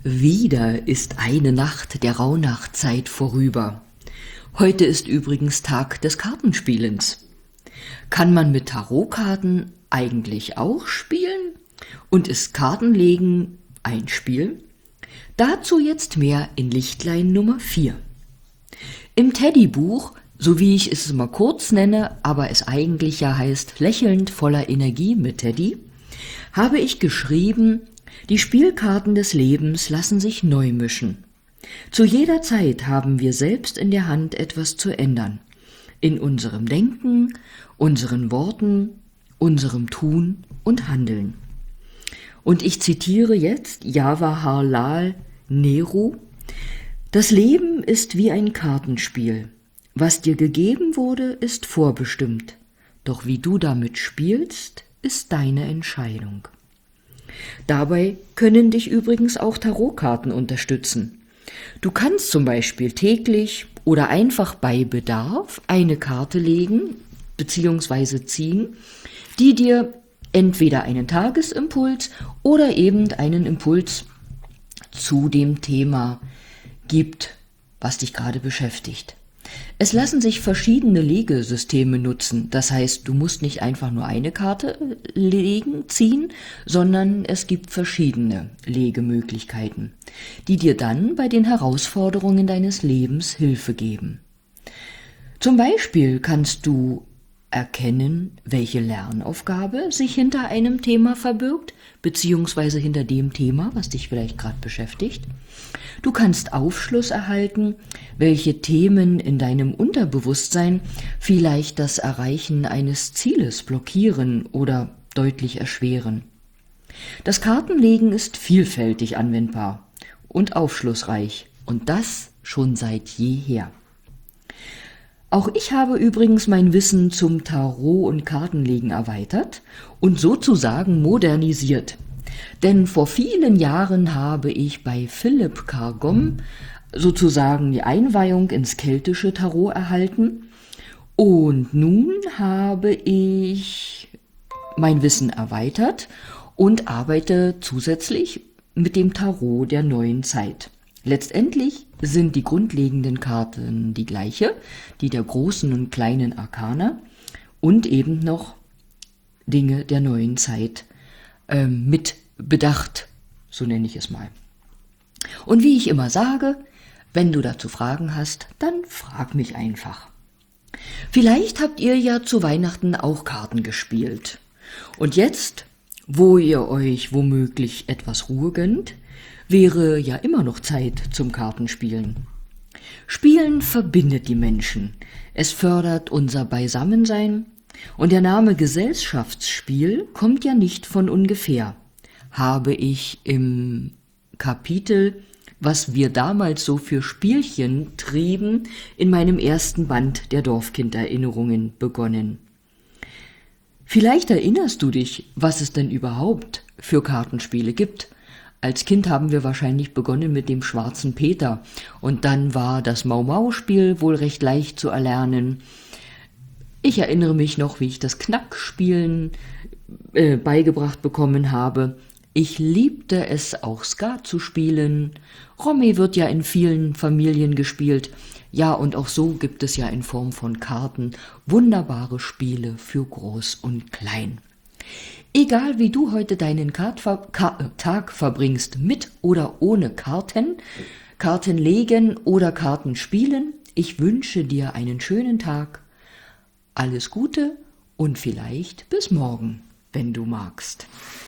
Wieder ist eine Nacht der Rauhnachtzeit vorüber. Heute ist übrigens Tag des Kartenspielens. Kann man mit Tarotkarten eigentlich auch spielen? Und ist Kartenlegen ein Spiel? Dazu jetzt mehr in Lichtlein Nummer 4. Im Teddybuch, so wie ich es mal kurz nenne, aber es eigentlich ja heißt Lächelnd voller Energie mit Teddy, habe ich geschrieben: Die Spielkarten des Lebens lassen sich neu mischen. Zu jeder Zeit haben wir selbst in der Hand, etwas zu ändern. In unserem Denken, unseren Worten, unserem Tun und Handeln. Und ich zitiere jetzt Jawaharlal Nehru: Das Leben ist wie ein Kartenspiel. Was dir gegeben wurde, ist vorbestimmt. Doch wie du damit spielst, ist deine Entscheidung. Dabei können dich übrigens auch Tarotkarten unterstützen. Du kannst zum Beispiel täglich oder einfach bei Bedarf eine Karte legen bzw. ziehen, die dir entweder einen Tagesimpuls oder eben einen Impuls zu dem Thema gibt, was dich gerade beschäftigt. Es lassen sich verschiedene Legesysteme nutzen. Das heißt, du musst nicht einfach nur eine Karte ziehen, sondern es gibt verschiedene Legemöglichkeiten, die dir dann bei den Herausforderungen deines Lebens Hilfe geben. Zum Beispiel kannst du erkennen, welche Lernaufgabe sich hinter einem Thema verbirgt, beziehungsweise hinter dem Thema, was dich vielleicht gerade beschäftigt. Du kannst Aufschluss erhalten, welche Themen in deinem Unterbewusstsein vielleicht das Erreichen eines Zieles blockieren oder deutlich erschweren. Das Kartenlegen ist vielfältig anwendbar und aufschlussreich, und das schon seit jeher. Auch ich habe übrigens mein Wissen zum Tarot- und Kartenlegen erweitert und sozusagen modernisiert. Denn vor vielen Jahren habe ich bei Philip Carr-Gomm sozusagen die Einweihung ins keltische Tarot erhalten. Und nun habe ich mein Wissen erweitert und arbeite zusätzlich mit dem Tarot der neuen Zeit. Letztendlich sind die grundlegenden Karten die gleiche, die der großen und kleinen Arkana, und eben noch Dinge der neuen Zeit mit bedacht, so nenne ich es mal. Und wie ich immer sage, wenn du dazu Fragen hast, dann frag mich einfach. Vielleicht habt ihr ja zu Weihnachten auch Karten gespielt. Und jetzt, wo ihr euch womöglich etwas Ruhe gönnt, wäre ja immer noch Zeit zum Kartenspielen. Spielen verbindet die Menschen. Es fördert unser Beisammensein. Und der Name Gesellschaftsspiel kommt ja nicht von ungefähr. Habe ich im Kapitel, was wir damals so für Spielchen trieben, in meinem ersten Band der Dorfkinderinnerungen begonnen. Vielleicht erinnerst du dich, was es denn überhaupt für Kartenspiele gibt. Als Kind haben wir wahrscheinlich begonnen mit dem Schwarzen Peter, und dann war das Mau-Mau-Spiel wohl recht leicht zu erlernen. Ich erinnere mich noch, wie ich das Knackspielen beigebracht bekommen habe. Ich liebte es, auch Skat zu spielen. Romy wird ja in vielen Familien gespielt. Ja, und auch so gibt es ja in Form von Karten wunderbare Spiele für Groß und Klein. Egal wie du heute deinen Tag verbringst, mit oder ohne Karten, Karten legen oder Karten spielen, ich wünsche dir einen schönen Tag. Alles Gute und vielleicht bis morgen, wenn du magst.